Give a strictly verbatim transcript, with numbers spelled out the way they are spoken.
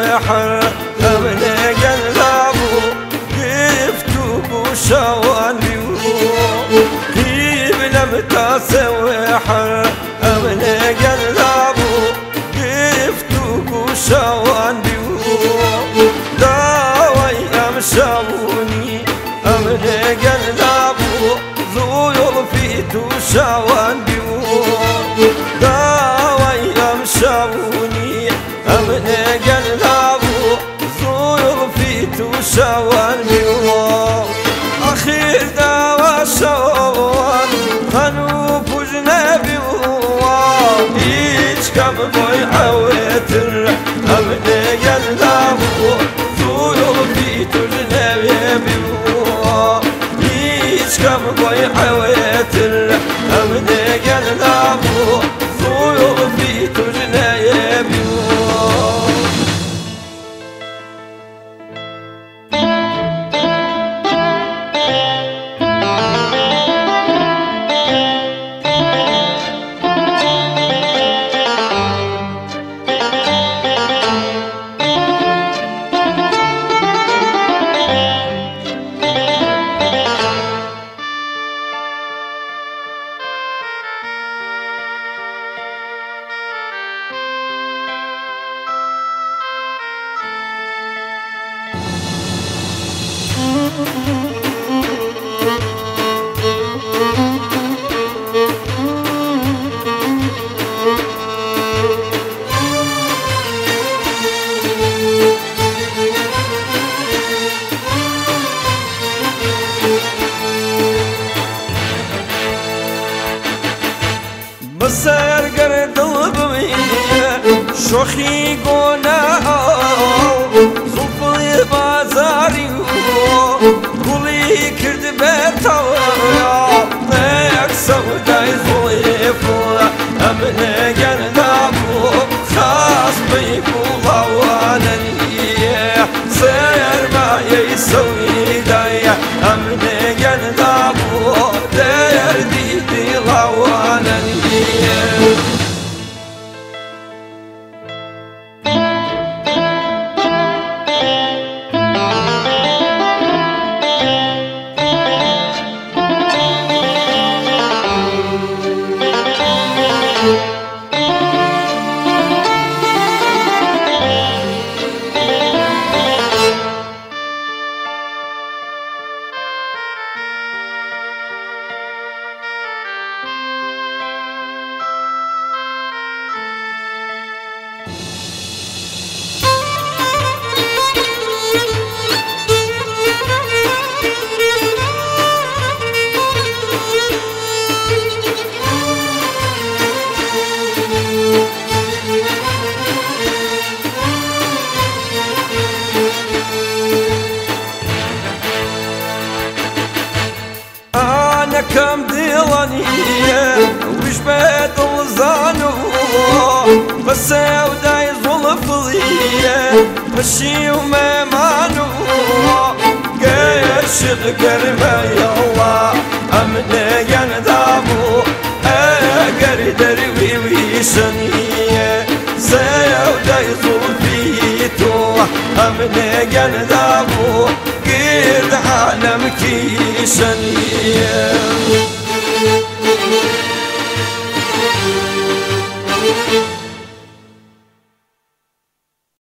سوحر أمن قلبه قفتك وشوان بيو كيف لم تسوحر أمن قلبه قفتك وشوان بيو داوي أمشوني أمن قلبه ذو في تشوان بيو داوي أمشوني أمن قلبه ذو في تشوان بيو أخير داوى شوان خنوب وجنبي هيج كم بوي حويتر أمن قلبه ذو في تجنبي هيج كم بوي حويتر أمن قلبه ذو في تجنبي بسر قرد البمي شوخي قونا صوفي بازاري قولي كرد بيتاويا نيك سوداي ظليفو أمن قردابو خاص بيكو غوانني سير ما يسوي داي أمن قردابو دير ديدي غوانني كم ديواني وش بدل زانو بس وداي ظلفضي مشي وما مانو قيش قربا يلا أمن يندابو أقر دروي ويشني سيوداي ظلفيتو أمن يندابو